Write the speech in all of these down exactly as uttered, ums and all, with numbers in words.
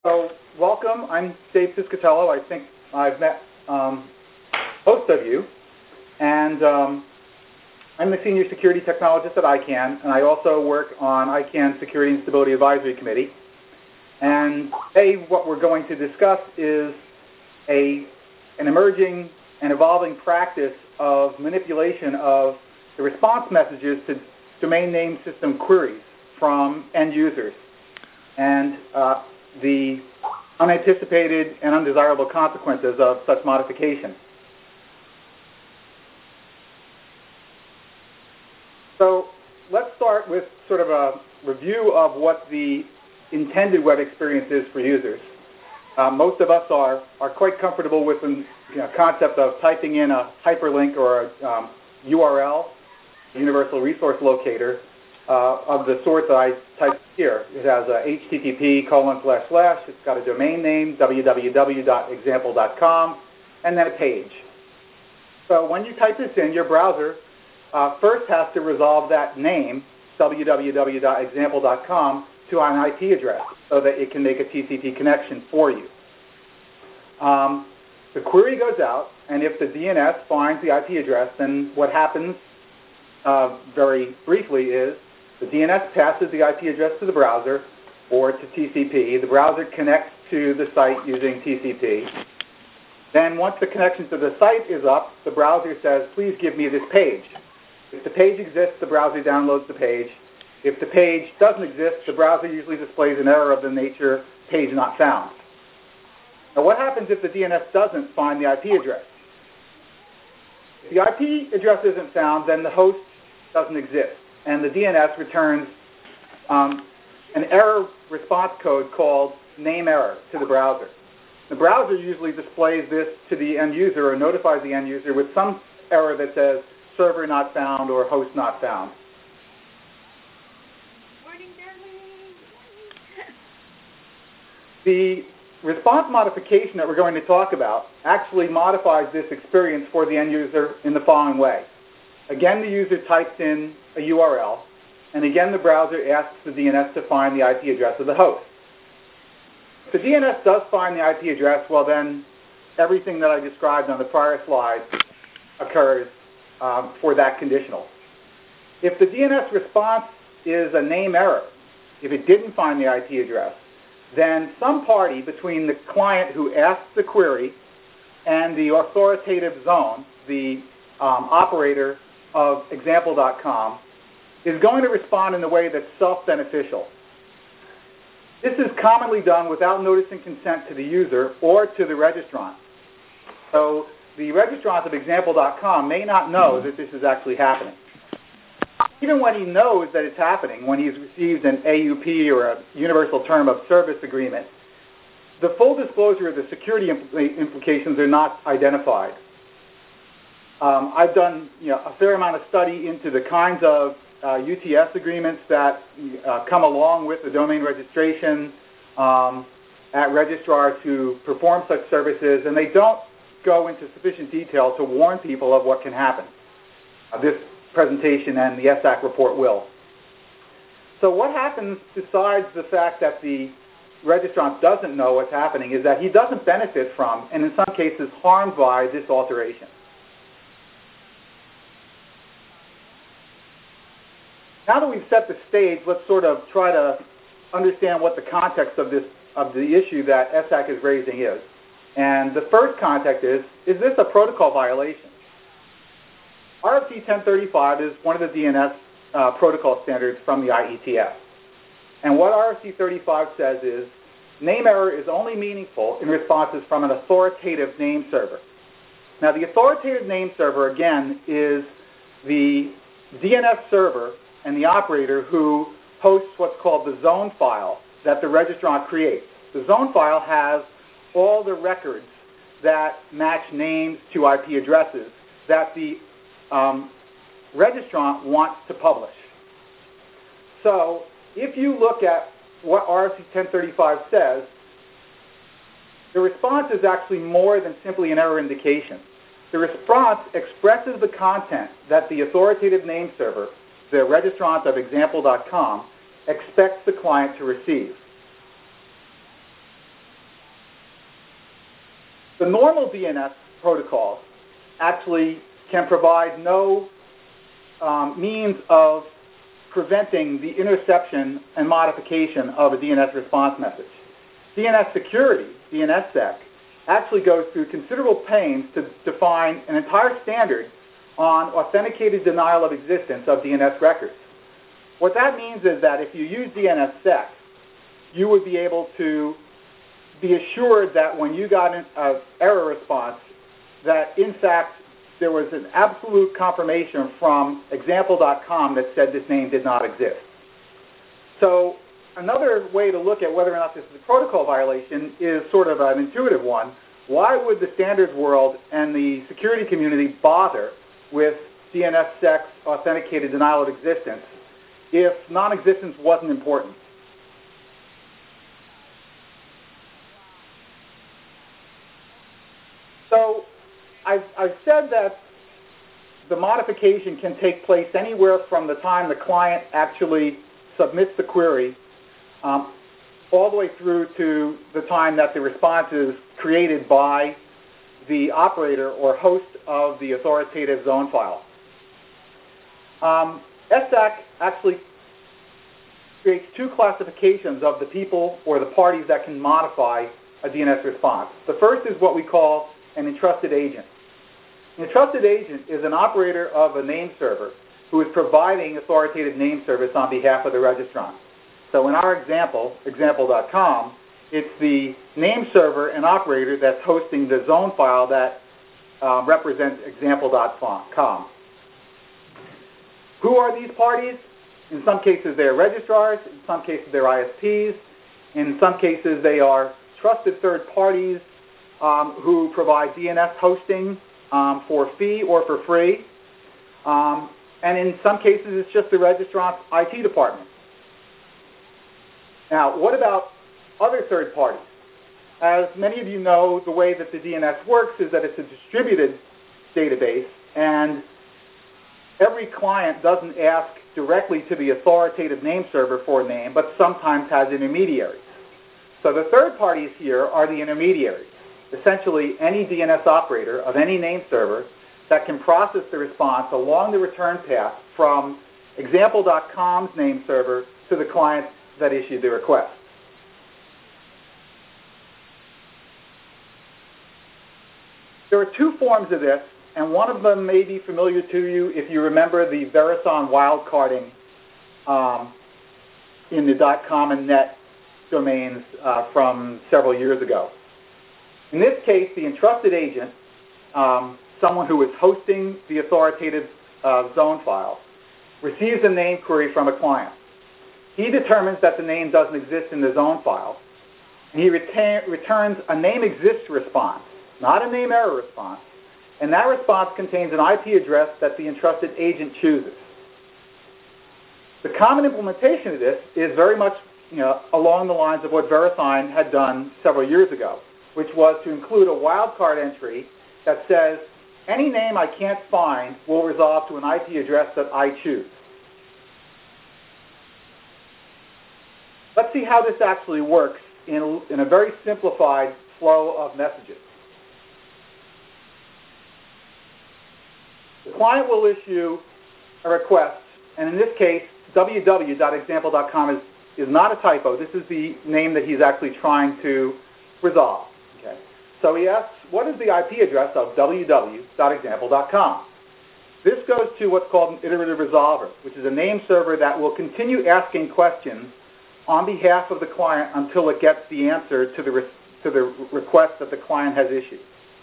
So, welcome. I'm Dave Piscatello. I think I've met um, most of you. And um, I'm the Senior Security Technologist at ICANN, and I also work on ICANN Security and Stability Advisory Committee. And today what we're going to discuss is a, an emerging and evolving practice of manipulation of the response messages to domain name system queries from end users, and uh, the unanticipated and undesirable consequences of such modification. So let's start with sort of a review of what the intended web experience is for users. Uh, most of us are, are quite comfortable with the you know, concept of typing in a hyperlink or a um, U R L, Universal Resource Locator, uh, of the sort that I typed here. It has a H T T P colon slash slash, it's got a domain name, w w w dot example dot com, and then a page. So when you type this in, your browser uh, first has to resolve that name, w w w dot example dot com, to an I P address so that it can make a T C P connection for you. Um, the query goes out, and if the D N S finds the I P address, then what happens, uh, very briefly, is the D N S passes the I P address to the browser or to T C P. The browser connects to the site using T C P. Then once the connection to the site is up, the browser says, please give me this page. If the page exists, the browser downloads the page. If the page doesn't exist, the browser usually displays an error of the nature page not found. Now what happens if the D N S doesn't find the I P address? If the I P address isn't found, then the host doesn't exist, and the D N S returns um, an error response code called name error to the browser. The browser usually displays this to the end user or notifies the end user with some error that says server not found or host not found. The response modification that we're going to talk about actually modifies this experience for the end user in the following way. Again, the user types in a U R L, and again the browser asks the D N S to find the I P address of the host. If the D N S does find the I P address, well then everything that I described on the prior slide occurs um, for that conditional. If the D N S response is a name error, if it didn't find the I P address, then some party between the client who asked the query and the authoritative zone, the um, operator of example dot com, is going to respond in a way that's self-beneficial. This is commonly done without noticing consent to the user or to the registrant. So the registrant of example dot com may not know that this is actually happening. Even when he knows that it's happening, when he's received an A U P or a Universal Term of Service agreement, the full disclosure of the security impl- implications are not identified. Um, I've done you know, a fair amount of study into the kinds of uh, U T S agreements that uh, come along with the domain registration um, at registrars who perform such services, and they don't go into sufficient detail to warn people of what can happen. Uh, this presentation and the S A C report will. So what happens besides the fact that the registrant doesn't know what's happening is that he doesn't benefit from, and in some cases harmed by, this alteration. Now that we've set the stage, let's sort of try to understand what the context of this of the issue that S A C is raising is. And the first context is, is this a protocol violation? R F C ten thirty-five is one of the D N S uh, protocol standards from the I E T F. And what R F C thirty-five says is, name error is only meaningful in responses from an authoritative name server. Now the authoritative name server, again, is the D N S server and the operator who hosts what's called the zone file that the registrant creates. The zone file has all the records that match names to I P addresses that the um, registrant wants to publish. So if you look at what R F C ten thirty-five says, the response is actually more than simply an error indication. The response expresses the content that the authoritative name server, the registrant of example dot com, expects the client to receive. The normal D N S protocols actually can provide no um, means of preventing the interception and modification of a D N S response message. D N S security, D N S sec, actually goes through considerable pains to define an entire standard on authenticated denial of existence of D N S records. What that means is that if you use D N S sec, you would be able to be assured that when you got an uh, error response, that in fact there was an absolute confirmation from example dot com that said this name did not exist. So another way to look at whether or not this is a protocol violation is sort of an intuitive one. Why would the standards world and the security community bother with D N S sec's authenticated denial of existence if non-existence wasn't important? So I've, I've said that the modification can take place anywhere from the time the client actually submits the query um, all the way through to the time that the response is created by the operator or host of the authoritative zone file. Um, S S A C actually creates two classifications of the people or the parties that can modify a D N S response. The first is what we call an entrusted agent. An entrusted agent is an operator of a name server who is providing authoritative name service on behalf of the registrant. So in our example, example dot com, it's the name server and operator that's hosting the zone file that uh, represents example dot com. Who are these parties? In some cases they are registrars, in some cases they're I S Ps, in some cases they are trusted third parties um, who provide D N S hosting um, for fee or for free. Um, and in some cases it's just the registrant's I T department. Now, what about other third parties? As many of you know, the way that the D N S works is that it's a distributed database, and every client doesn't ask directly to the authoritative name server for a name, but sometimes has intermediaries. So the third parties here are the intermediaries, essentially any D N S operator of any name server that can process the response along the return path from example dot com's name server to the client that issued the request. There are two forms of this, and one of them may be familiar to you if you remember the Verison wildcarding um, in the .com and net domains uh, from several years ago. In this case, the entrusted agent, um, someone who is hosting the authoritative uh, zone file, receives a name query from a client. He determines that the name doesn't exist in the zone file, and he retain, returns a name exists response, not a name error response, and that response contains an I P address that the entrusted agent chooses. The common implementation of this is very much you know, along the lines of what VeriSign had done several years ago, which was to include a wildcard entry that says, any name I can't find will resolve to an I P address that I choose. Let's see how this actually works in, in a very simplified flow of messages. The client will issue a request, and in this case, w w dot example dot com is, is not a typo. This is the name that he's actually trying to resolve. Okay. So he asks, what is the I P address of w w dot example dot com? This goes to what's called an iterative resolver, which is a name server that will continue asking questions on behalf of the client until it gets the answer to the, re to the request that the client has issued.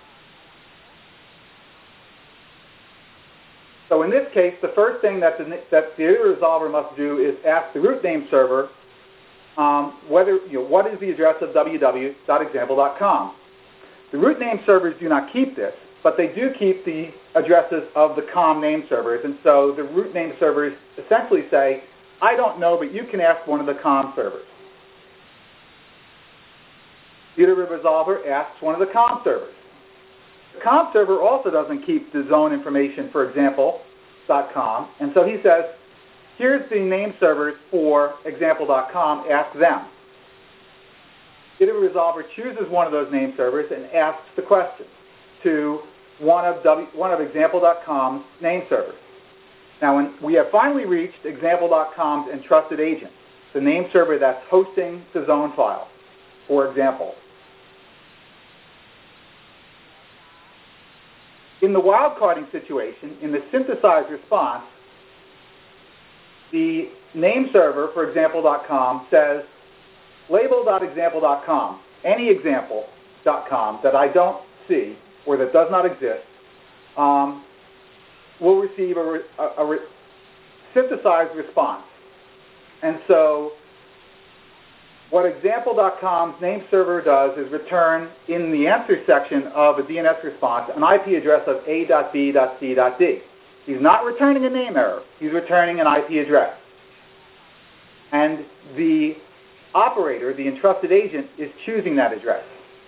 So in this case, the first thing that the, that the iterative resolver must do is ask the root name server um, whether, you know, what is the address of w w dot example dot com. The root name servers do not keep this, but they do keep the addresses of the com name servers, and so the root name servers essentially say, I don't know, but you can ask one of the com servers. The iterative resolver asks one of the com servers. The com server also doesn't keep the zone information for example dot com, and so he says, here's the name servers for example dot com, ask them. Iterative Resolver chooses one of those name servers and asks the question to one of, w, one of example dot com's name servers. Now, when we have finally reached example dot com's entrusted agent, the name server that's hosting the zone file, for example. In the wildcarding situation, in the synthesized response, the name server for example dot com says, label dot example dot com, any example dot com that I don't see or that does not exist, um, will receive a, re, a, a re, synthesized response. And so what example dot com's name server does is return in the answer section of a D N S response an I P address of A dot B dot C dot D. He's not returning a name error. He's returning an I P address. And the operator, the entrusted agent, is choosing that address.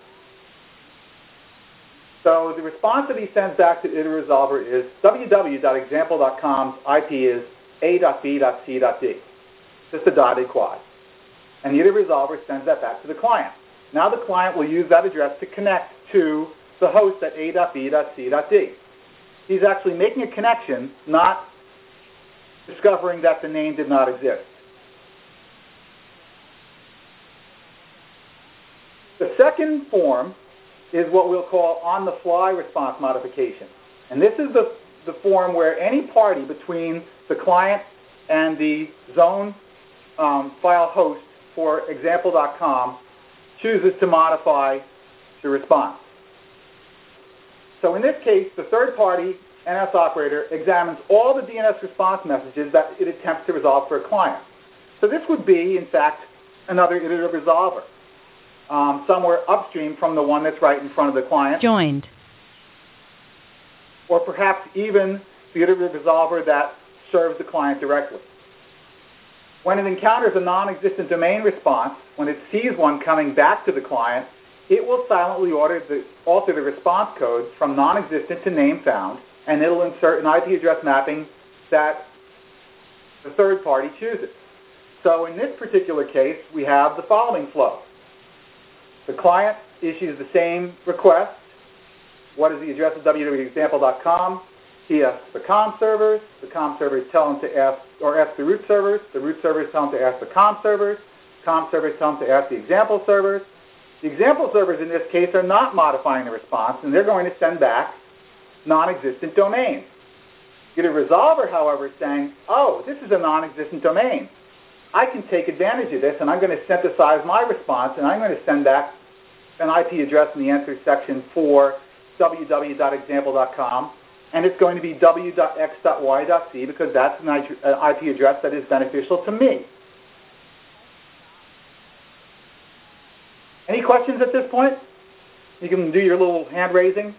So the response that he sends back to Iterative Resolver is w w w dot example dot com's I P is A dot B dot C dot D. Just a dotted quad. And the Iterative Resolver sends that back to the client. Now the client will use that address to connect to the host at A dot B dot C dot D. He's actually making a connection, not discovering that the name did not exist. The second form is what we'll call on-the-fly response modification. And this is the, the form where any party between the client and the zone um, file host for example dot com chooses to modify the response. So in this case, the third-party N S operator examines all the D N S response messages that it attempts to resolve for a client. So this would be, in fact, another iterative resolver, um, somewhere upstream from the one that's right in front of the client. Joined. Or perhaps even the iterative resolver that serves the client directly. When it encounters a non-existent domain response, when it sees one coming back to the client, it will silently alter the, alter the response code from non-existent to name found, and it'll insert an I P address mapping that the third party chooses. So in this particular case, we have the following flow. The client issues the same request. What is the address of w w w dot example dot com? He asks the com servers. The com servers tell him to ask, or ask the root servers. The root servers tell him to ask the com servers. Com servers tell him to ask the example servers. The example servers in this case are not modifying the response, and they're going to send back non-existent domains. The resolver, however, is saying, oh, this is a non-existent domain. I can take advantage of this, and I'm going to synthesize my response, and I'm going to send back an I P address in the answer section for w w w dot example dot com, and it's going to be w dot x dot y dot c because that's an I P address that is beneficial to me. Any questions at this point? You can do your little hand raising.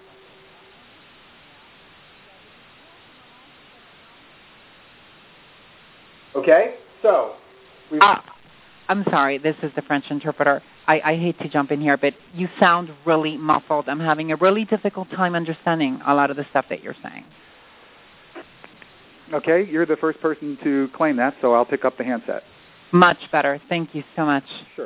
Okay, so. Uh, I'm sorry, this is the French interpreter. I, I hate to jump in here, but you sound really muffled. I'm having a really difficult time understanding a lot of the stuff that you're saying. Okay, you're the first person to claim that, so I'll pick up the handset. Much better. Thank you so much. Sure.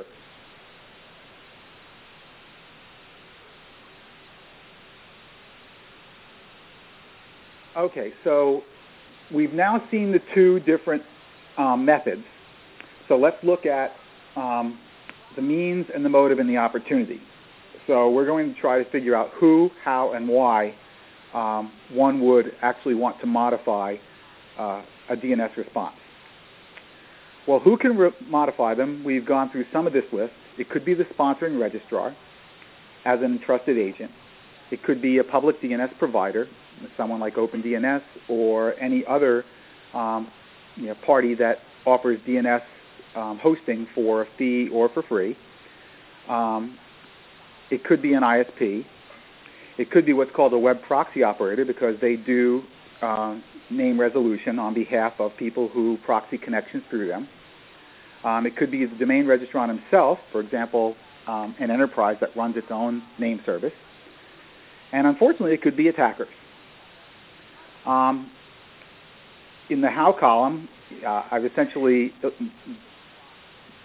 Okay, so we've now seen the two different um, methods. So let's look at um, the means and the motive and the opportunity. So we're going to try to figure out who, how, and why um, one would actually want to modify uh, a D N S response. Well, who can re- modify them? We've gone through some of this list. It could be the sponsoring registrar as an entrusted agent. It could be a public D N S provider, someone like OpenDNS or any other um, you know, party that offers D N S um, hosting for a fee or for free. Um, it could be an I S P. It could be what's called a web proxy operator because they do uh, name resolution on behalf of people who proxy connections through them. Um, it could be the domain registrant himself, for example, um, an enterprise that runs its own name service. And unfortunately, it could be attackers. Um, in the how column, uh, I've essentially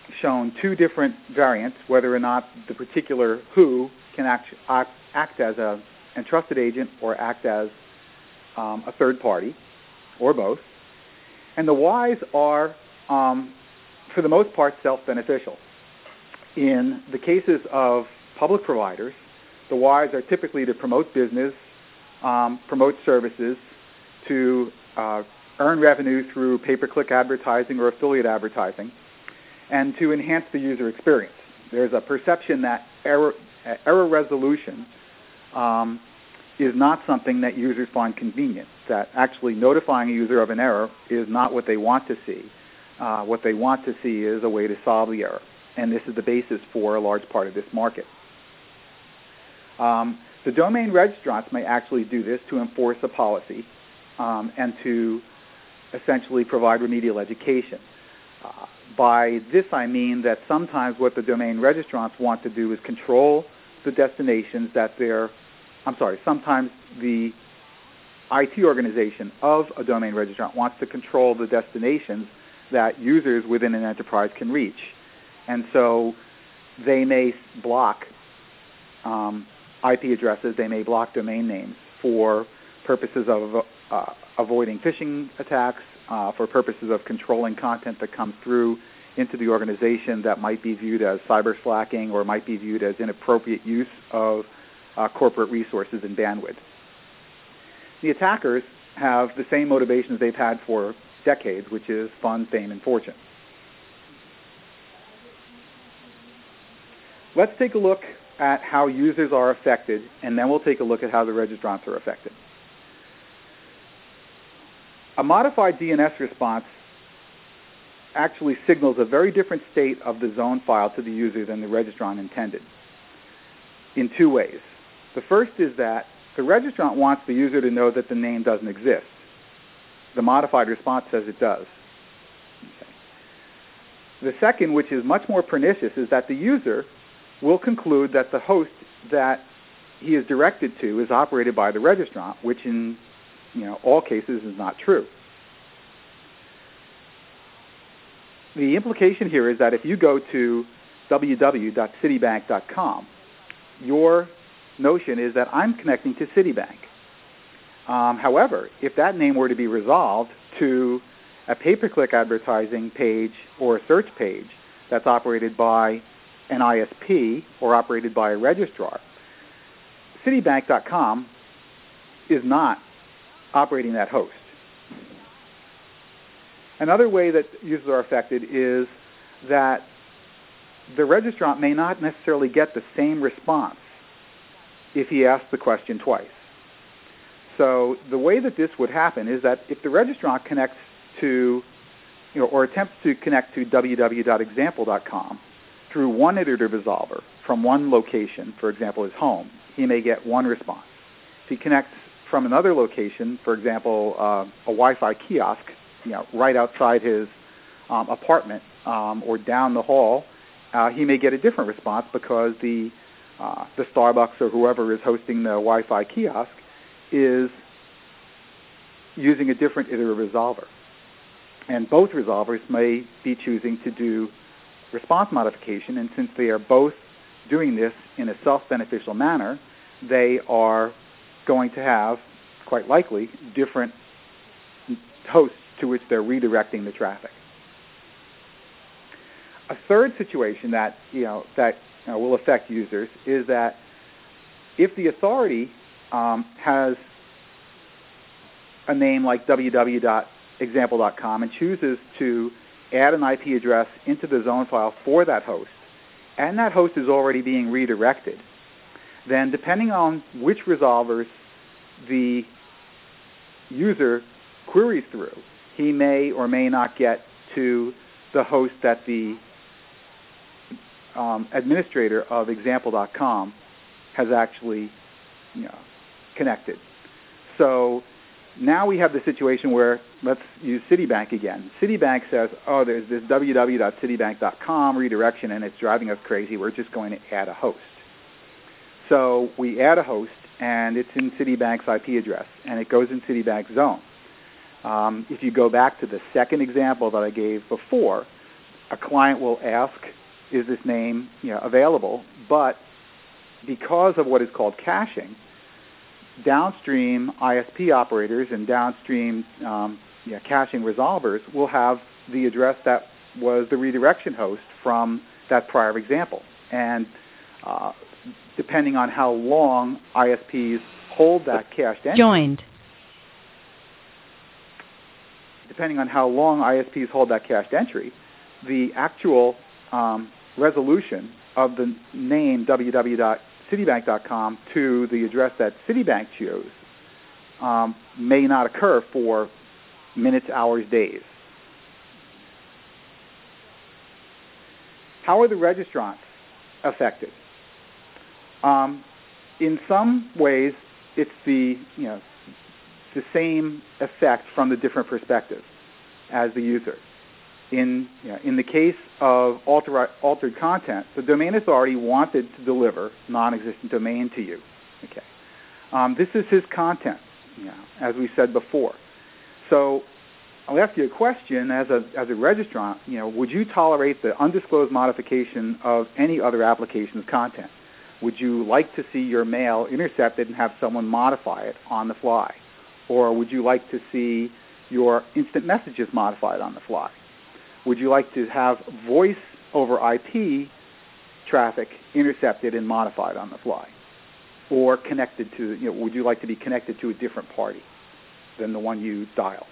shown two different variants, whether or not the particular who can act, act, act as a entrusted agent or act as um, a third party, or both. And the whys are, um, for the most part, self-beneficial. In the cases of public providers, the whys are typically to promote business, um, promote services, to uh, earn revenue through pay-per-click advertising or affiliate advertising, and to enhance the user experience. There's a perception that error, uh, error resolution um, is not something that users find convenient, that actually notifying a user of an error is not what they want to see. Uh, what they want to see is a way to solve the error, and this is the basis for a large part of this market. Um, the domain registrants may actually do this to enforce a policy um, and to essentially provide remedial education. Uh, by this I mean that sometimes what the domain registrants want to do is control the destinations that they're, I'm sorry, sometimes the I T organization of a domain registrant wants to control the destinations that users within an enterprise can reach. And so they may block um, I P addresses, they may block domain names for purposes of uh, avoiding phishing attacks, uh, for purposes of controlling content that comes through into the organization that might be viewed as cyber slacking or might be viewed as inappropriate use of uh, corporate resources and bandwidth. The attackers have the same motivations they've had for decades, which is fun, fame, and fortune. Let's take a look at how users are affected, and then we'll take a look at how the registrants are affected. A modified D N S response actually signals a very different state of the zone file to the user than the registrant intended in two ways. The first is that the registrant wants the user to know that the name doesn't exist. The modified response says it does. Okay. The second, which is much more pernicious, is that the user will conclude that the host that he is directed to is operated by the registrant, which in you know, all cases is not true. The implication here is that if you go to w w w dot citibank dot com, your notion is that I'm connecting to Citibank. Um, however, if that name were to be resolved to a pay-per-click advertising page or a search page that's operated by an I S P or operated by a registrar, Citibank dot com is not operating that host. Another way that users are affected is that the registrant may not necessarily get the same response if he asks the question twice. So the way that this would happen is that if the registrant connects to, you know, or attempts to connect to w w w dot example dot com through one iterative resolver from one location, for example, his home, he may get one response. If he connects from another location, for example, uh, a Wi-Fi kiosk, you know, right outside his um, apartment um, or down the hall, uh, he may get a different response because the uh, the Starbucks or whoever is hosting the Wi-Fi kiosk is using a different iterative resolver. And both resolvers may be choosing to do response modification, and since they are both doing this in a self-beneficial manner, they are going to have, quite likely, different hosts to which they're redirecting the traffic. A third situation that you know that you know, will affect users is that if the authority um, has a name like w w w dot example dot com and chooses to add an I P address into the zone file for that host, and that host is already being redirected, then depending on which resolvers the user queries through, he may or may not get to the host that the um, administrator of example dot com has actually you know, connected. So now we have the situation where, let's use Citibank again. Citibank says, oh, there's this w w w dot citibank dot com redirection, and it's driving us crazy. We're just going to add a host. So we add a host, and it's in Citibank's I P address, and it goes in Citibank's zone. Um, if you go back to the second example that I gave before, a client will ask, is this name you know, available? But because of what is called caching, downstream I S P operators and downstream um, yeah, caching resolvers will have the address that was the redirection host from that prior example. And uh, depending on how long I S Ps hold that cached entry, joined. depending on how long I S Ps hold that cached entry, the actual um, resolution of the name w w w dot citibank dot com to the address that Citibank chose um, may not occur for minutes, hours, days. How are the registrants affected? Um, in some ways, it's the you know the same effect from the different perspectives as the user. In you know, in the case of alter, altered content, the domain authority wanted to deliver non-existent domain to you. Okay, um, this is his content, you know, as we said before. So I'll ask you a question as a as a registrant. You know, would you tolerate the undisclosed modification of any other application's content? Would you like to see your mail intercepted and have someone modify it on the fly? Or would you like to see your instant messages modified on the fly? Would you like to have voice over I P traffic intercepted and modified on the fly? Or connected to, you know, would you like to be connected to a different party than the one you dialed?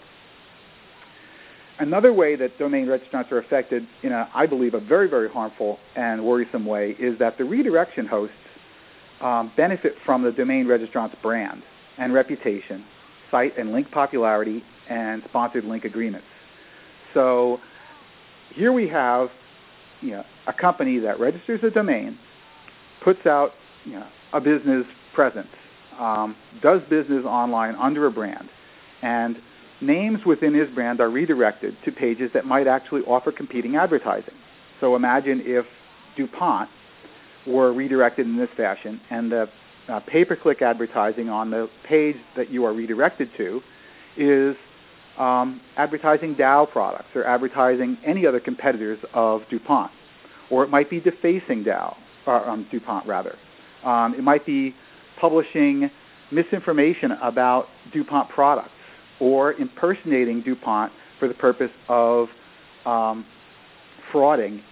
Another way that domain registrants are affected in, a, I believe, a very, very harmful and worrisome way is that the redirection hosts um, benefit from the domain registrant's brand and reputation, site and link popularity, and sponsored link agreements. So here we have you know, a company that registers a domain, puts out you know, a business presence, um, does business online under a brand, and names within his brand are redirected to pages that might actually offer competing advertising. So imagine if DuPont were redirected in this fashion, and the uh, pay-per-click advertising on the page that you are redirected to is um, advertising Dow products or advertising any other competitors of DuPont. Or it might be defacing Dow, or um, DuPont rather. Um, it might be publishing misinformation about DuPont products, or impersonating DuPont for the purpose of um, frauding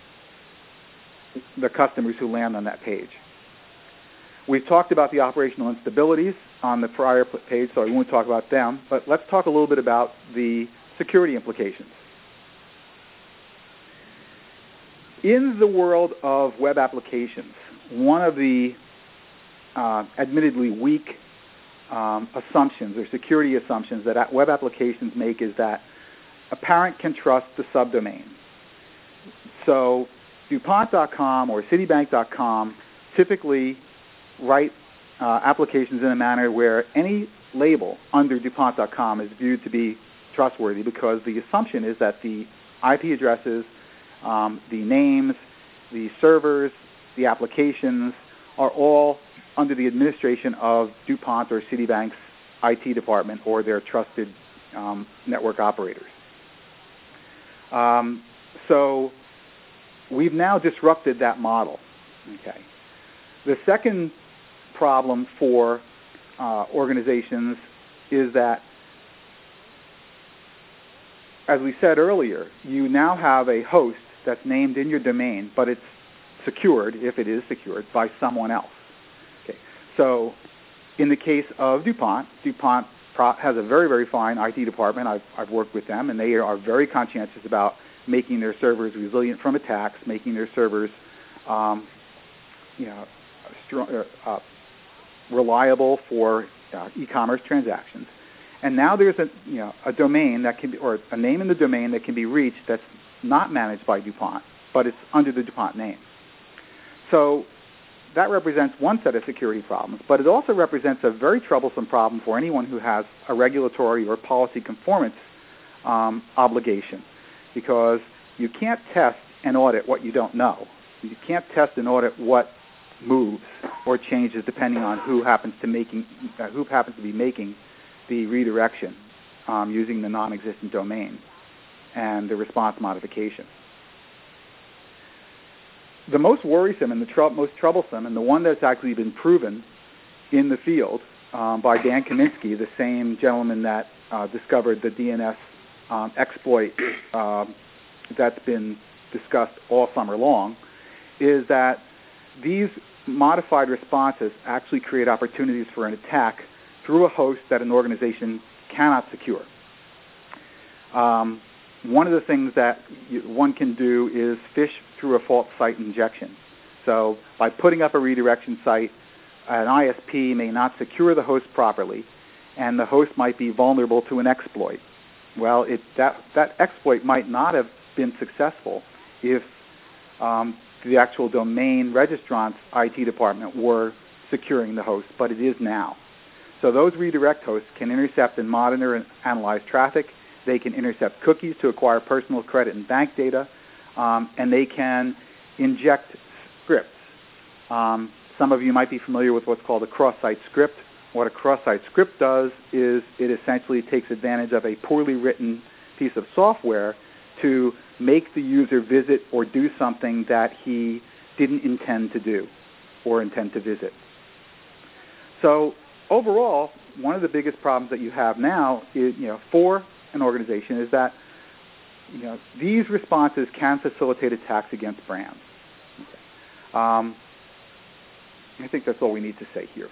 the customers who land on that page. We've talked about the operational instabilities on the prior page, so I won't talk about them, but let's talk a little bit about the security implications. In the world of web applications, one of the uh, admittedly weak Um, assumptions or security assumptions that web applications make is that a parent can trust the subdomain. So DuPont dot com or Citibank dot com typically write uh, applications in a manner where any label under DuPont dot com is viewed to be trustworthy, because the assumption is that the I P addresses, um, the names, the servers, the applications are all under the administration of DuPont or Citibank's I T department or their trusted um, network operators. Um, so we've now disrupted that model. Okay. The second problem for uh, organizations is that, as we said earlier, you now have a host that's named in your domain, but it's secured, if it is secured, by someone else. So in the case of DuPont, DuPont has a very, very fine I T department. I've, I've worked with them, and they are very conscientious about making their servers resilient from attacks, making their servers um, you know, strong, uh, reliable for uh, e-commerce transactions. And now there's a, you know, a domain that can be, or a name in the domain that can be reached that's not managed by DuPont, but it's under the DuPont name. So that represents one set of security problems, but it also represents a very troublesome problem for anyone who has a regulatory or policy conformance um, obligation, because you can't test and audit what you don't know. You can't test and audit what moves or changes depending on who happens to making uh, who happens to be making the redirection um, using the non-existent domain and the response modification. the most worrisome and the tr- most troublesome, and the one that's actually been proven in the field um, by Dan Kaminsky, the same gentleman that uh, discovered the D N S um, exploit um, that's been discussed all summer long, is that these modified responses actually create opportunities for an attack through a host that an organization cannot secure. Um, one of the things that you, one can do is phish through a fault site injection. So by putting up a redirection site, an I S P may not secure the host properly, and the host might be vulnerable to an exploit. Well, it, that, that exploit might not have been successful if um, the actual domain registrant's I T department were securing the host, but it is now. So those redirect hosts can intercept and monitor and analyze traffic. They can intercept cookies to acquire personal credit and bank data, um, and they can inject scripts. Um, some of you might be familiar with what's called a cross-site script. What a cross-site script does is it essentially takes advantage of a poorly written piece of software to make the user visit or do something that he didn't intend to do or intend to visit. So overall, one of the biggest problems that you have now is, you know, for an organization is that, you know, these responses can facilitate attacks against brands. Okay. Um, I think that's all we need to say here.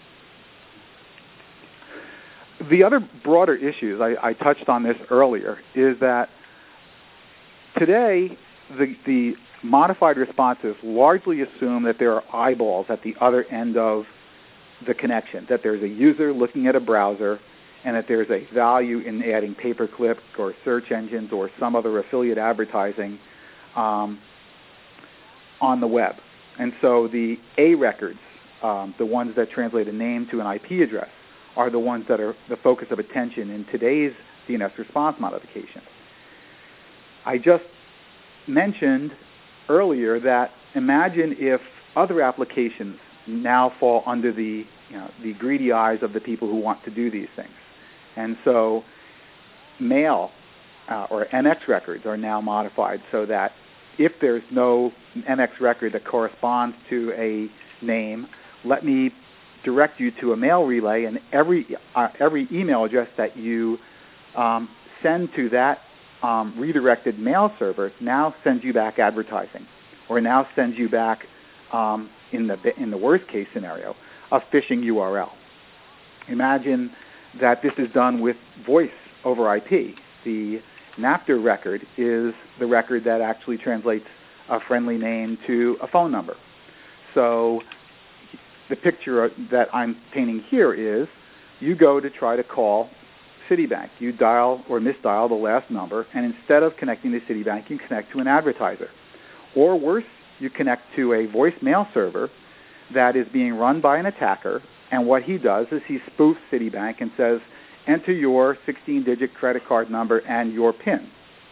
The other broader issues, I, I touched on this earlier, is that today the, the modified responses largely assume that there are eyeballs at the other end of the connection, that there's a user looking at a browser, and that there's a value in adding pay-per-click or search engines or some other affiliate advertising um, on the web. And so the A records, um, the ones that translate a name to an I P address, are the ones that are the focus of attention in today's D N S response modification. I just mentioned earlier that imagine if other applications now fall under the, you know, the greedy eyes of the people who want to do these things. And so mail uh, or M X records are now modified so that if there's no M X record that corresponds to a name, let me direct you to a mail relay, and every uh, every email address that you um, send to that um, redirected mail server now sends you back advertising, or now sends you back, um, in the in the worst case scenario, a phishing U R L. Imagine that this is done with voice over I P. The NAPTR record is the record that actually translates a friendly name to a phone number. So the picture that I'm painting here is you go to try to call Citibank. You dial or misdial the last number, and instead of connecting to Citibank, you connect to an advertiser. Or worse, you connect to a voicemail server that is being run by an attacker, and what he does is he spoofs Citibank and says, enter your sixteen-digit credit card number and your PIN.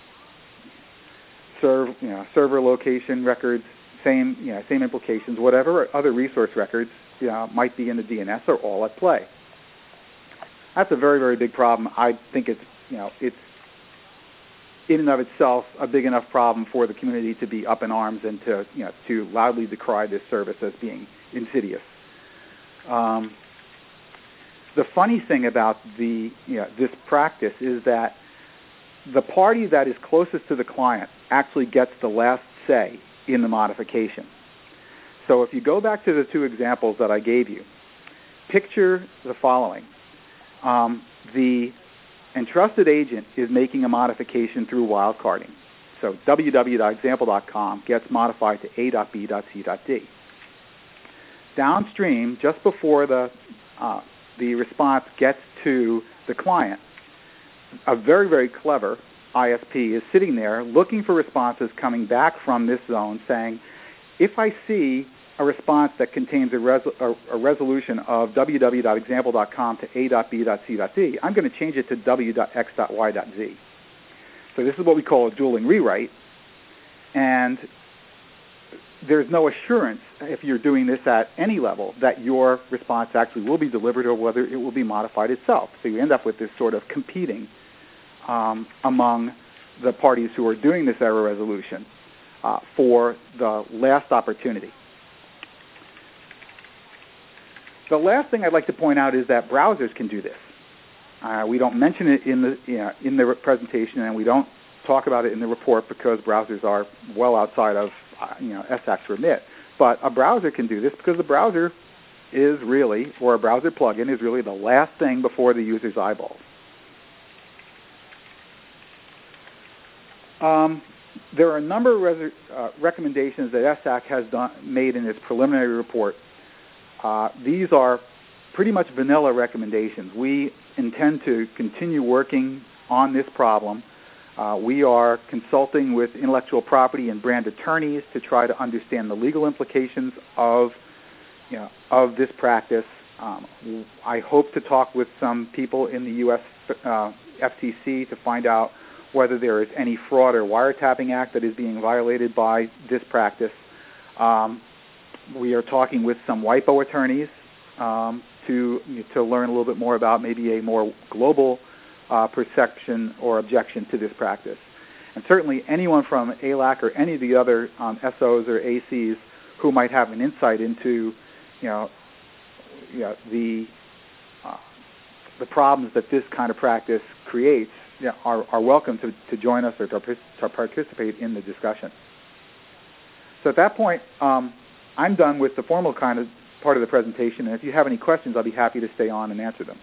Serve, you know, server location records, same, you know, same implications. Whatever other resource records, you know, might be in the D N S are all at play. That's a very, very big problem. I think it's, you know, it's in and of itself a big enough problem for the community to be up in arms and to, you know, to loudly decry this service as being insidious. Um, the funny thing about the, you know, this practice is that the party that is closest to the client actually gets the last say in the modification. So if you go back to the two examples that I gave you, picture the following. Um, the entrusted agent is making a modification through wildcarding. So w w w dot example dot com gets modified to a dot b dot c dot d. Downstream, just before the, uh, the response gets to the client, a very, very clever I S P is sitting there looking for responses coming back from this zone saying, if I see a response that contains a, res- a, a resolution of w w w dot example dot com to a dot b dot c dot d, I'm going to change it to w dot x dot y dot z. So this is what we call a dueling rewrite, and there's no assurance if you're doing this at any level that your response actually will be delivered or whether it will be modified itself. So you end up with this sort of competing um, among the parties who are doing this error resolution. uh, for the last opportunity. The last thing I'd like to point out is that browsers can do this. Uh, we don't mention it in the you know, in the presentation, and we don't talk about it in the report because browsers are well outside of uh, you know S A C's remit. But a browser can do this because the browser is really, or a browser plugin is really the last thing before the user's eyeballs. Um, there are a number of res- uh, recommendations that S A C has done, made in its preliminary report. Uh, these are pretty much vanilla recommendations. We intend to continue working on this problem. Uh, we are consulting with intellectual property and brand attorneys to try to understand the legal implications of, you know, of this practice. Um, I hope to talk with some people in the U S uh, F T C to find out whether there is any fraud or wiretapping act that is being violated by this practice. Um, we are talking with some WIPO attorneys um, to to learn a little bit more about maybe a more global uh, perception or objection to this practice. And certainly anyone from A L A C or any of the other um, S Os or A Cs who might have an insight into, you know, you know the uh, the problems that this kind of practice creates, you know, are, are welcome to, to join us or to, to participate in the discussion. So at that point, um, I'm done with the formal kind of part of the presentation, and if you have any questions, I'll be happy to stay on and answer them.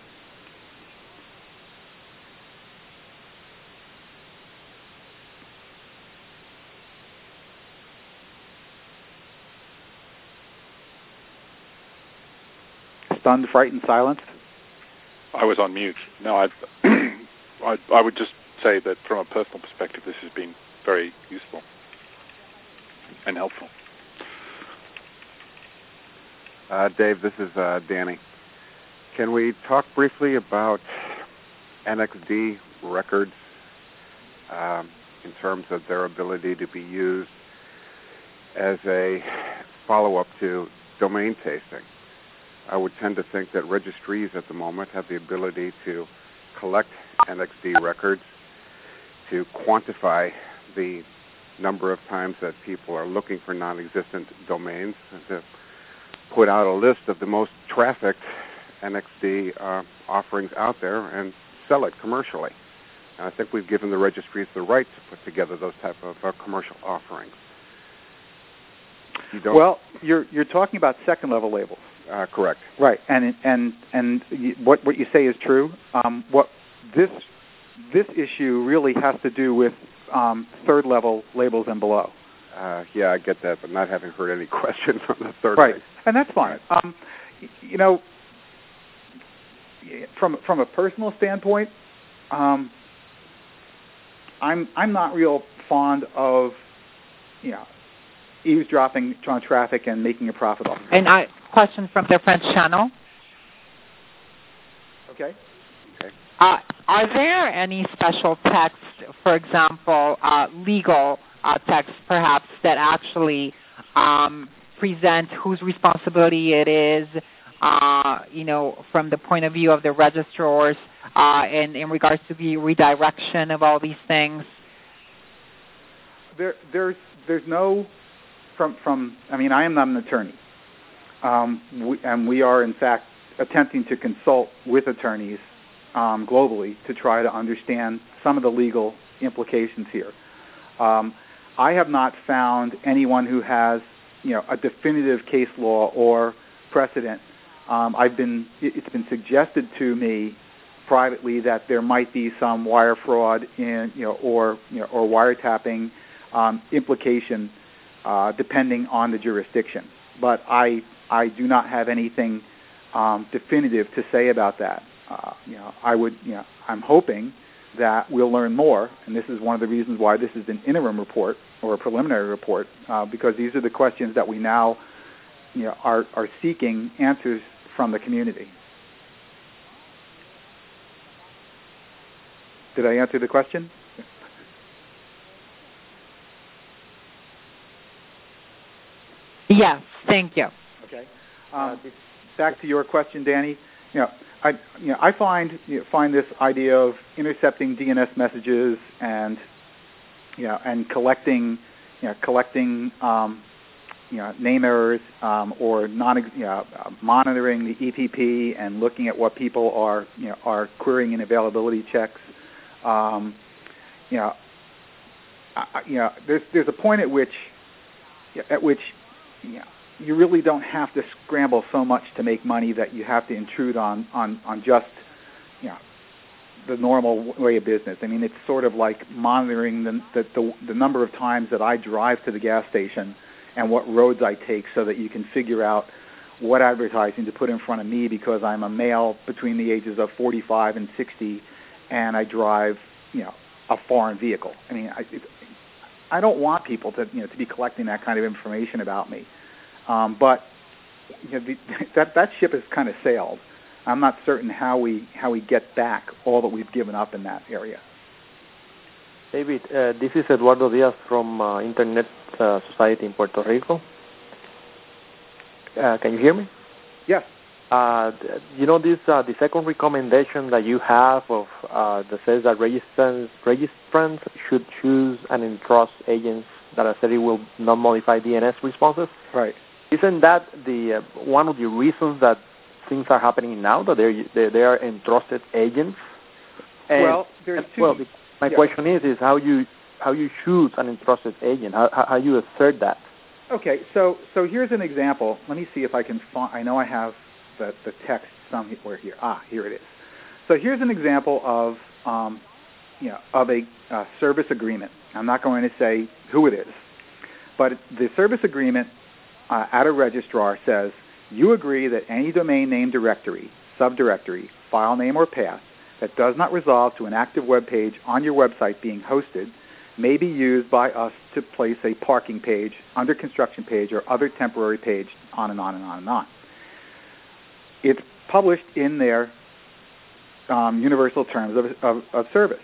Stunned, frightened, silenced? I was on mute. No, I, I, I would just say that from a personal perspective, this has been very useful and helpful. Uh, Dave, this is uh, Danny. Can we talk briefly about N X D records um, in terms of their ability to be used as a follow-up to domain tasting? I would tend to think that registries at the moment have the ability to collect N X D records, to quantify the number of times that people are looking for non-existent domains, and to put out a list of the most trafficked N X D uh, offerings out there and sell it commercially. And I think we've given the registries the right to put together those type of uh, commercial offerings. You don't well, you're you're talking about second-level labels. Uh, correct. Right, and and and what what you say is true. Um, what this this issue really has to do with um, third-level labels and below. Uh, yeah, I get that, but not having heard any questions on the third. Right, thing. and that's fine. Um, you know, from from a personal standpoint, um, I'm I'm not real fond of, you know, eavesdropping on traffic and making a profit off of it. And I question from the French channel. Okay. Okay. Uh, are there any special texts, for example, uh, legal uh, texts perhaps, that actually um, present whose responsibility it is, uh, you know, from the point of view of the registrars, uh, and in regards to the redirection of all these things? There, there's, there's no, from, from. I mean, I am not an attorney, um, we, and we are in fact attempting to consult with attorneys um, globally to try to understand some of the legal implications here. Um, I have not found anyone who has, you know, a definitive case law or precedent. Um, I've been, it's been suggested to me privately that there might be some wire fraud in, you know, or you know, or wiretapping um, implication uh, depending on the jurisdiction. But I, I do not have anything um, definitive to say about that. Uh, you know, I would, you know, I'm hoping that we'll learn more, and this is one of the reasons why this is an interim report or a preliminary report, uh, because these are the questions that we now, you know, are, are seeking answers from the community. Did I answer the question? Yes, thank you. Okay. Um, back to your question, Danny. You know, I, you know, I find you know, find this idea of intercepting D N S messages and, you know, and collecting, you know, collecting um, you know, name errors um, or non, you know, uh, monitoring the E P P and looking at what people are, you know, are querying in availability checks. Um, you know, I, you know, there's there's a point at which at which you know, you really don't have to scramble so much to make money that you have to intrude on on on just, you know, the normal way of business. I mean, it's sort of like monitoring the, the the the number of times that I drive to the gas station and what roads I take, so that you can figure out what advertising to put in front of me because I'm a male between the ages of forty-five and sixty, and I drive, you know, a foreign vehicle. I mean, I, it, I don't want people to, you know, to be collecting that kind of information about me. Um, but you know, the, that that ship has kind of sailed. I'm not certain how we how we get back all that we've given up in that area. David, uh, this is Eduardo Diaz from uh, Internet uh, Society in Puerto Rico. Uh, can you hear me? Yes. Uh, you know, this uh, the second recommendation that you have of uh, that says that registrants registrants should choose and entrust agents that I said it will not modify D N S responses. Right. Isn't that the uh, one of the reasons that things are happening now, that they're they, they are entrusted agents? And, well, there's two. Well, my yeah. question is is how you how you choose an entrusted agent, how how you assert that. Okay, so so here's an example. Let me see if I can find. I know I have the the text somewhere here. Ah, here it is. So here's an example of um, you know, of a uh, service agreement. I'm not going to say who it is, but the service agreement uh, at a registrar says you agree that any domain name directory, subdirectory, file name, or path that does not resolve to an active web page on your website being hosted may be used by us to place a parking page, under construction page, or other temporary page, on and on and on and on. It's published in their um, universal terms of, of, of service.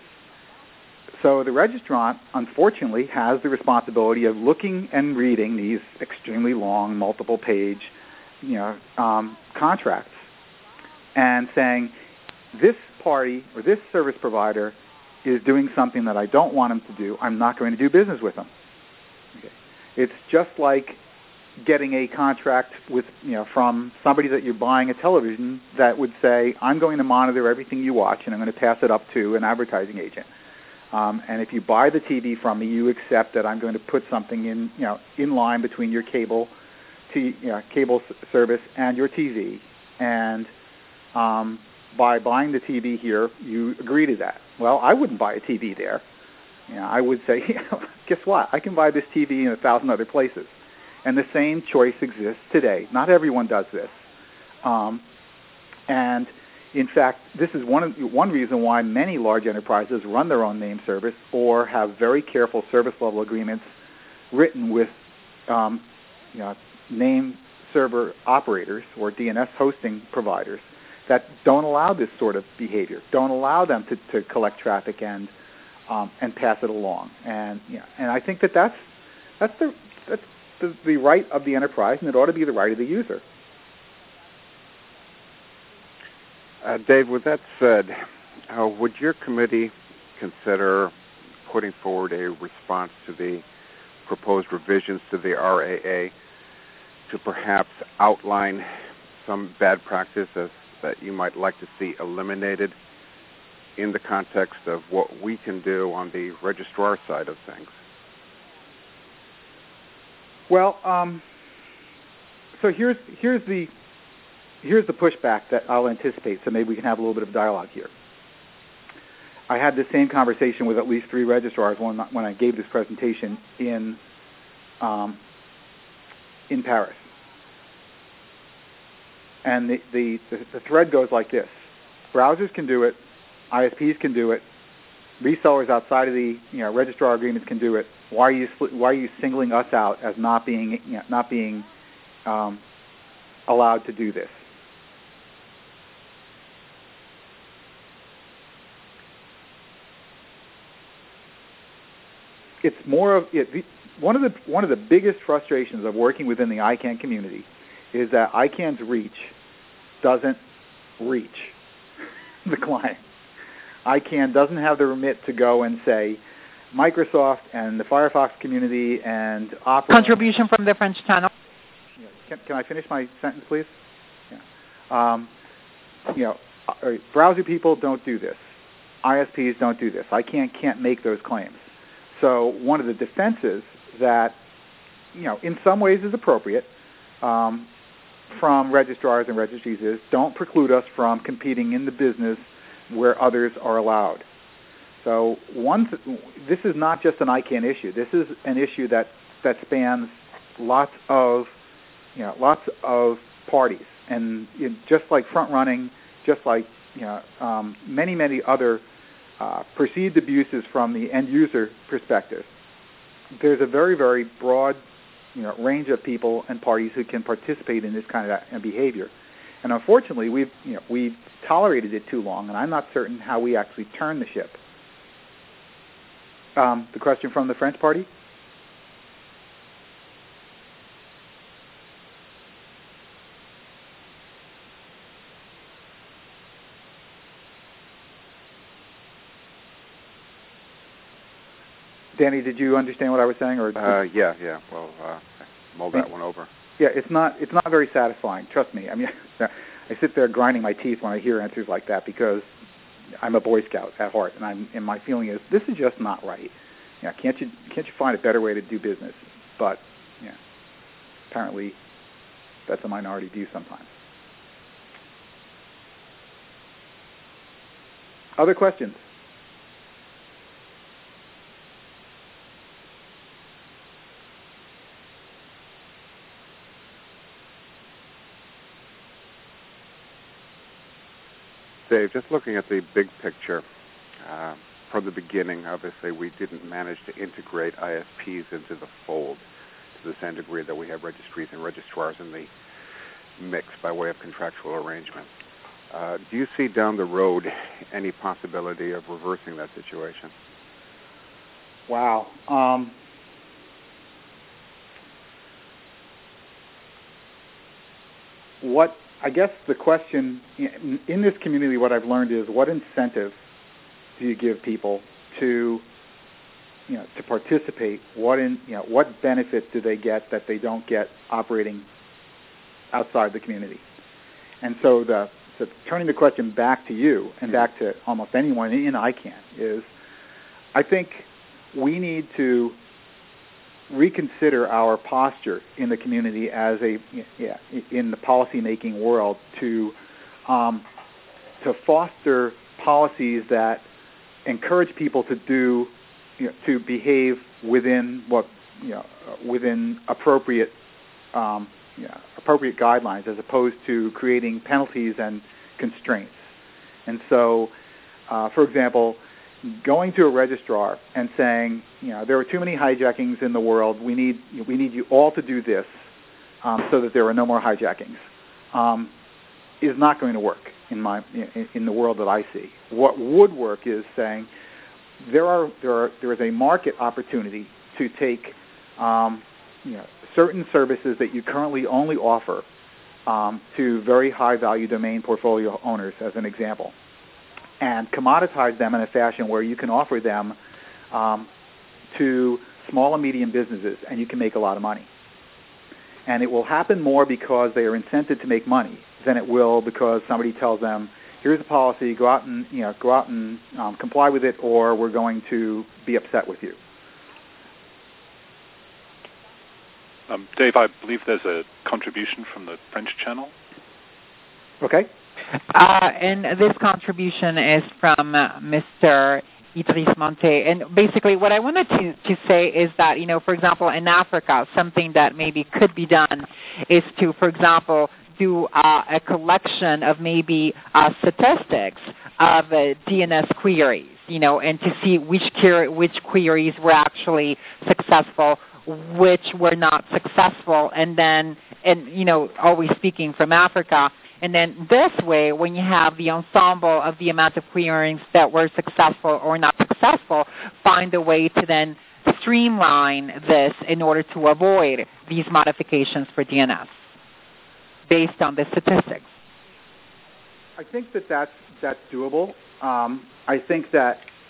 So the registrant, unfortunately, has the responsibility of looking and reading these extremely long, multiple-page, you know, um, contracts and saying, this party or this service provider is doing something that I don't want them to do. I'm not going to do business with them. Okay. It's just like getting a contract with, you know, from somebody that you're buying a television that would say, I'm going to monitor everything you watch and I'm going to pass it up to an advertising agent. Um, and if you buy the T V from me, you accept that I'm going to put something in, you know, in line between your cable, t- you know, cable service and your T V. And um, by buying the T V here, you agree to that. Well, I wouldn't buy a T V there. You know, I would say, guess what? I can buy this T V in a thousand other places. And the same choice exists today. Not everyone does this. Um, and in fact, this is one of, one reason why many large enterprises run their own name service or have very careful service level agreements written with um, you know, name server operators or D N S hosting providers that don't allow this sort of behavior, don't allow them to, to collect traffic and um, and pass it along. And you know, and I think that that's that's the that's the, the right of the enterprise, and it ought to be the right of the user. Uh, Dave, with that said, uh, would your committee consider putting forward a response to the proposed revisions to the R A A to perhaps outline some bad practices that you might like to see eliminated in the context of what we can do on the registrar side of things? Well, um, so here's here's the here's the pushback that I'll anticipate. So maybe we can have a little bit of dialogue here. I had the same conversation with at least three registrars when when I gave this presentation in um, in Paris. And the, the, the thread goes like this. Browsers can do it. I S Ps can do it. Resellers outside of the, you know, registrar agreements can do it. Why are you why are you singling us out as not being you know, not being um, allowed to do this? It's more of it, one of the one of the biggest frustrations of working within the I CANN community is that I CANN's reach doesn't reach the client. I CANN doesn't have the remit to go and say, Microsoft and the Firefox community and Opera. Contribution from the French channel. Yeah. Can, can I finish my sentence, please? Yeah. Um, you know, browser people don't do this. I S Ps don't do this. I can't can't make those claims. So one of the defenses that, you know, in some ways is appropriate um, from registrars and registries is don't preclude us from competing in the business where others are allowed. So one, th- this is not just an I CANN issue. This is an issue that, that spans lots of, you know, lots of parties, and you know, just like front running, just like you know, um, many many other uh, perceived abuses from the end user perspective. There's a very very broad, you know, range of people and parties who can participate in this kind of behavior, and unfortunately, we've you know we've tolerated it too long, and I'm not certain how we actually turn the ship. Um, the question from the French party? Danny, did you understand what I was saying? Or uh, yeah, yeah. Well, uh, mull that one over. Yeah, it's not it's not very satisfying. Trust me. I mean, I sit there grinding my teeth when I hear answers like that because I'm a Boy Scout at heart, and I'm and my feeling is this is just not right. Yeah, can't you can't you find a better way to do business? But yeah, apparently that's a minority view sometimes. Other questions? Dave, just looking at the big picture, uh, from the beginning, obviously, we didn't manage to integrate I S Ps into the fold to the same degree that we have registries and registrars in the mix by way of contractual arrangement. Uh, do you see down the road any possibility of reversing that situation? Wow. Um, what I guess the question in, in this community, what I've learned is what incentive do you give people to, you know, to participate? What in, you know, what benefit do they get that they don't get operating outside the community? And so, the so turning the question back to you and back to almost anyone in I CANN is, I think we need to reconsider our posture in the community as a yeah, in the policy-making world to um, to foster policies that encourage people to do you know, to behave within what you know within appropriate um, you know, appropriate guidelines as opposed to creating penalties and constraints. And so, uh, for example, going to a registrar and saying, you know, there are too many hijackings in the world. We need we need you all to do this um, so that there are no more hijackings. Um, is not going to work in my in, in the world that I see. What would work is saying there are there are there is a market opportunity to take um, you know certain services that you currently only offer um, to very high value domain portfolio owners, as an example, and commoditize them in a fashion where you can offer them um, to small and medium businesses, and you can make a lot of money. And it will happen more because they are incented to make money than it will because somebody tells them, "Here's a policy. Go out and you know go out and um, comply with it, or we're going to be upset with you." Um, Dave, I believe there's a contribution from the French channel. Okay. Uh, and this contribution is from uh, Mister Idris Monte. And basically what I wanted to, to say is that, you know, for example, in Africa, something that maybe could be done is to, for example, do uh, a collection of maybe uh, statistics of uh, D N S queries, you know, and to see which, which queries were actually successful, which were not successful, and then, and you know, always speaking from Africa. And then this way, when you have the ensemble of the amount of queries that were successful or not successful, find a way to then streamline this in order to avoid these modifications for D N S based on the statistics. I think that that's, that's doable. Um, I think that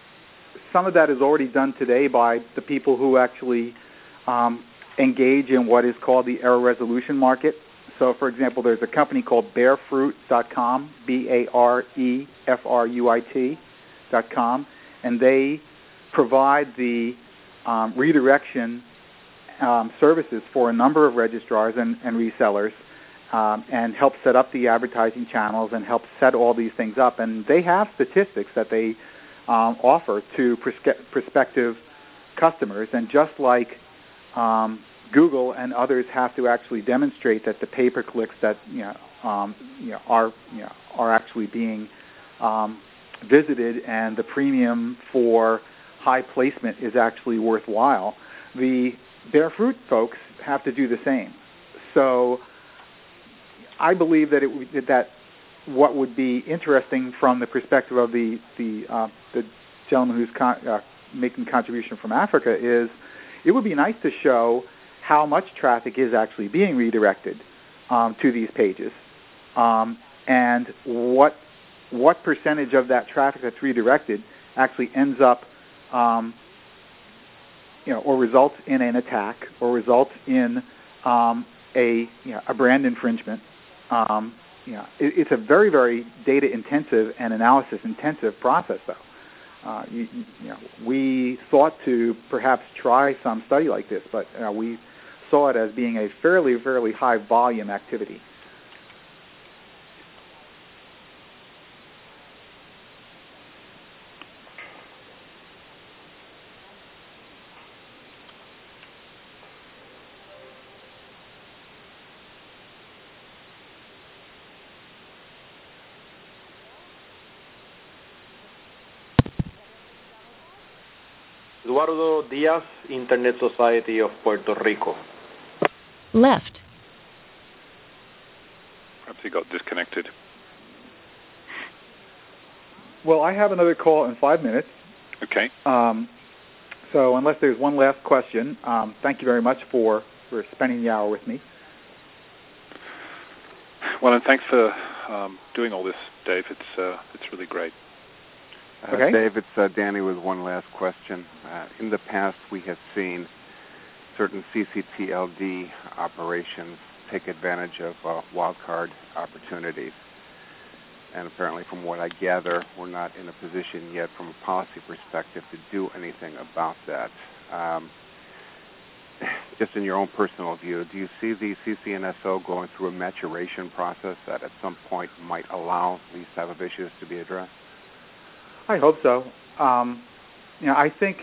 some of that is already done today by the people who actually um, engage in what is called the error resolution market. So, for example, there's a company called barefruit dot com, B A R E F R U I T dot com, and they provide the um, redirection um, services for a number of registrars and, and resellers, um, and help set up the advertising channels and help set all these things up. And they have statistics that they um, offer to pres- prospective customers. And just like um, Google and others have to actually demonstrate that the pay-per-clicks that you know, um, you know, are you know, are actually being um, visited and the premium for high placement is actually worthwhile, the Barefruit folks have to do the same. So I believe that it that what would be interesting from the perspective of the the uh, the gentleman who's con- uh, making contribution from Africa is it would be nice to show how much traffic is actually being redirected um, to these pages, um, and what what percentage of that traffic that's redirected actually ends up, um, you know, or results in an attack, or results in um, a you know, a brand infringement. Um, you know, it, it's a very, very data intensive and analysis intensive process, though. Uh, you, you know, we thought to perhaps try some study like this, but uh, we saw it as being a fairly, fairly high volume activity. Eduardo Diaz, Internet Society of Puerto Rico. Left. Perhaps he got disconnected. Well, I have another call in five minutes. Okay. Um, so unless there's one last question, um, thank you very much for, for spending the hour with me. Well, and thanks for um, doing all this, Dave. It's uh, it's really great. Uh, okay. Dave, it's uh, Danny with one last question. Uh, in the past, we have seen certain C C T L D operations take advantage of uh, wildcard opportunities. And apparently, from what I gather, we're not in a position yet from a policy perspective to do anything about that. Um, just in your own personal view, do you see the C C N S O going through a maturation process that at some point might allow these type of issues to be addressed? I hope so. Um, you know, I think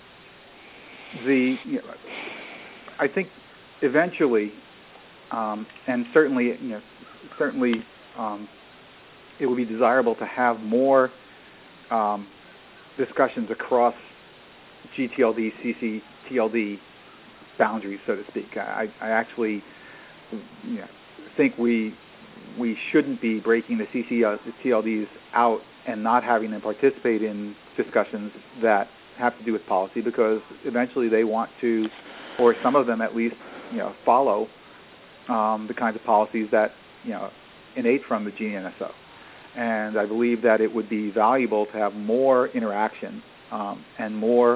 the, you know, I think eventually, um, and certainly, you know, certainly, um, it would be desirable to have more um, discussions across G T L D, C C T L D boundaries, so to speak. I, I actually, you know, think we we shouldn't be breaking the C C T L Ds out and not having them participate in discussions that have to do with policy, because eventually they want to, or some of them at least, you know, follow um, the kinds of policies that, you know, innate from the G N S O. And I believe that it would be valuable to have more interaction um, and more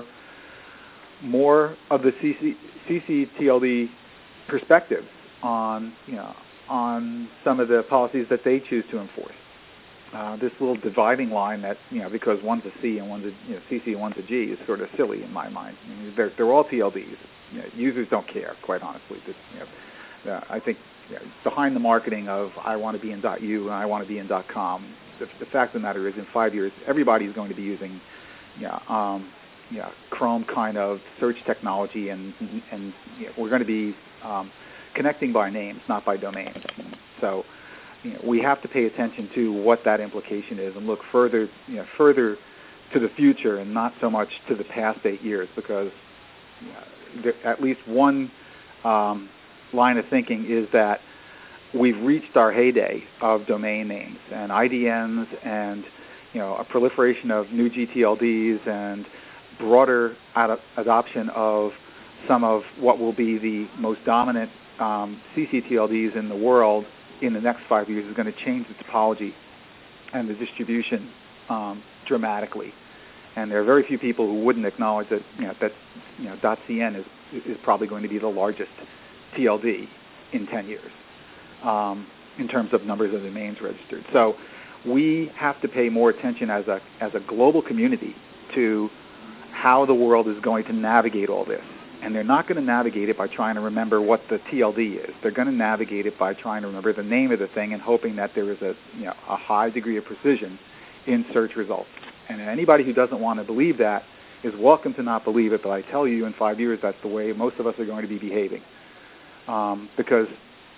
more of the C C T L D perspectives on, you know, on some of the policies that they choose to enforce. Uh, this little dividing line that, you know, because one's a C and one's a, you know, C C and one's a G is sort of silly in my mind. I mean, they're, they're all T L Ds. You know, users don't care, quite honestly. But, you know, uh, I think, you know, behind the marketing of I want to be in .u and I want to be in .com, the, the fact of the matter is in five years, everybody's going to be using, you know, um, you know, Chrome kind of search technology, and, and you know, we're going to be um, connecting by names, not by domains. So, you know, we have to pay attention to what that implication is and look further, you know, further to the future and not so much to the past eight years, because you know, there, at least one um, line of thinking is that we've reached our heyday of domain names and I D Ns and, you know, a proliferation of new G T L Ds and broader ad- adoption of some of what will be the most dominant um, C C T L Ds in the world in the next five years is going to change the topology and the distribution um, dramatically. and there are very few people who wouldn't acknowledge that you know that you know .cn is is probably going to be the largest T L D in ten years um, in terms of numbers of domains registered. So we have to pay more attention as a as a global community to how the world is going to navigate all this. And they're not going to navigate it by trying to remember what the T L D is. They're going to navigate it by trying to remember the name of the thing and hoping that there is a you know a high degree of precision in search results. And anybody who doesn't want to believe that is welcome to not believe it, but I tell you in five years that's the way most of us are going to be behaving. Um, because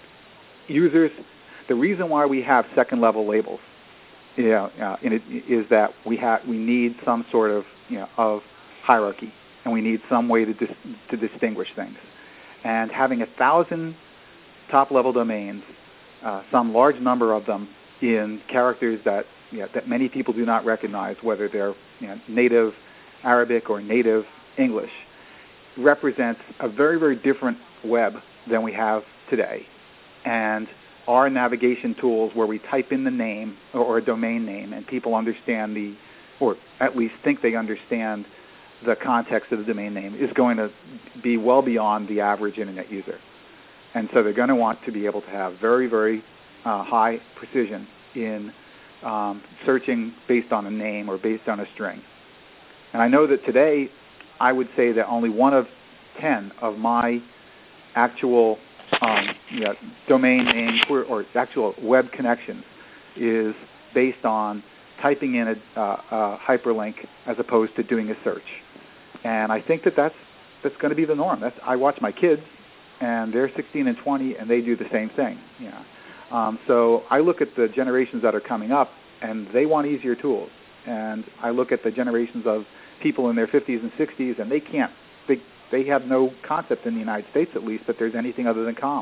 users, the reason why we have second-level labels you know, uh, in it, is that we, have, we need some sort of, you know, of hierarchy. And we need some way to dis- to distinguish things. And having a thousand top-level domains, uh, some large number of them in characters that you know, that many people do not recognize, whether they're you know, native Arabic or native English, represents a very, very different web than we have today. And our navigation tools where we type in the name or, or a domain name and people understand the, or at least think they understand the context of the domain name is going to be well beyond the average internet user. And so they're going to want to be able to have very, very uh, high precision in um, searching based on a name or based on a string. And I know that today I would say that only one of ten of my actual um, you know, domain name or, or actual web connections is based on typing in a, uh, a hyperlink as opposed to doing a search. And I think that that's, that's going to be the norm. That's, I watch my kids, and they're sixteen and twenty, and they do the same thing. You know? um, so I look at the generations that are coming up, and they want easier tools. And I look at the generations of people in their fifties and sixties, and they can't, they, they have no concept in the United States, at least, that there's anything other than COM.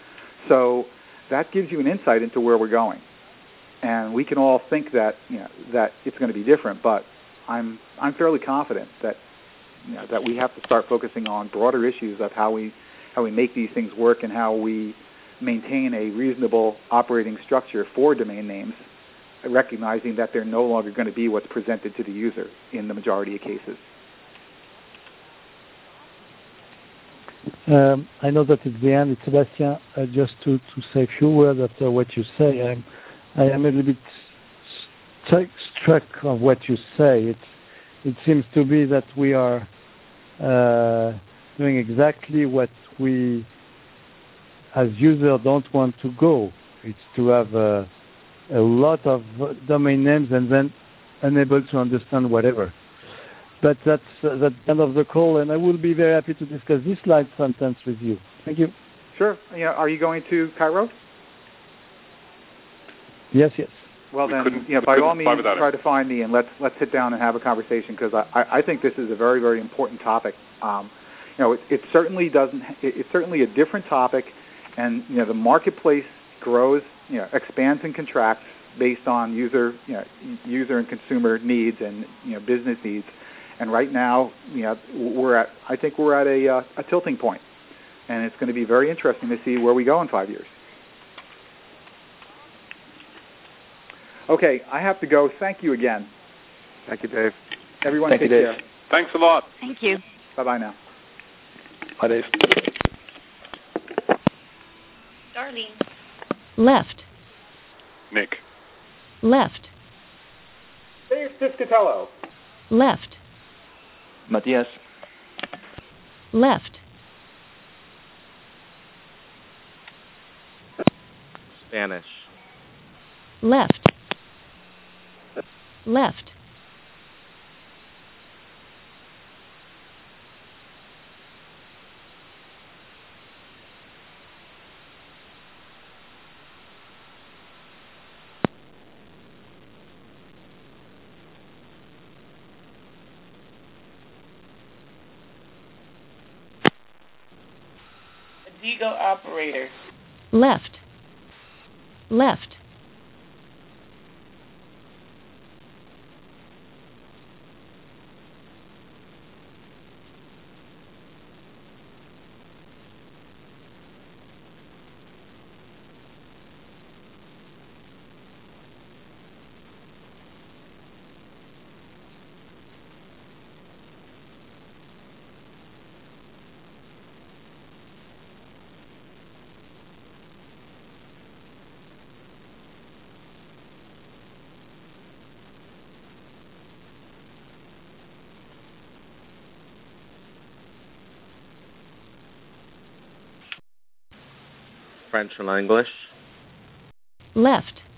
So that gives you an insight into where we're going. And we can all think that, you know, that it's going to be different, but I'm, I'm fairly confident that You know, that we have to start focusing on broader issues of how we how we make these things work and how we maintain a reasonable operating structure for domain names, recognizing that they're no longer going to be what's presented to the user in the majority of cases. Um, I know that it's the end. It's Sebastian. Uh, just to, to say a few words after what you say, I'm, I am a little bit st- struck of what you say. It's It seems to be that we are uh, doing exactly what we, as users, don't want to go. It's to have a, a lot of domain names and then unable to understand whatever. But that's, uh, that's the end of the call, and I will be very happy to discuss this slide sentence with you. Thank you. Sure. You know, are you going to Cairo? Yes, yes. Well, we then, you know, by all means, try to find me and let's let's sit down and have a conversation because I, I think this is a very, very important topic. Um, you know, it, it certainly doesn't. It, it's certainly a different topic, and you know, the marketplace grows, you know, expands and contracts based on user, you know, user and consumer needs and you know, business needs. And right now, you know, we're at. I think we're at a uh, a tilting point, and it's going to be very interesting to see where we go in five years. Okay, I have to go. Thank you again. Thank you, Dave. Everyone, Thank take you, care. Dave. Thanks a lot. Thank you. Bye-bye now. Bye, Dave. Darlene. Left. Nick. Left. Dave Piscatello. Left. Matthias. Left. Spanish. Left. Left. Digo operator. Left. Left. French and English. Left.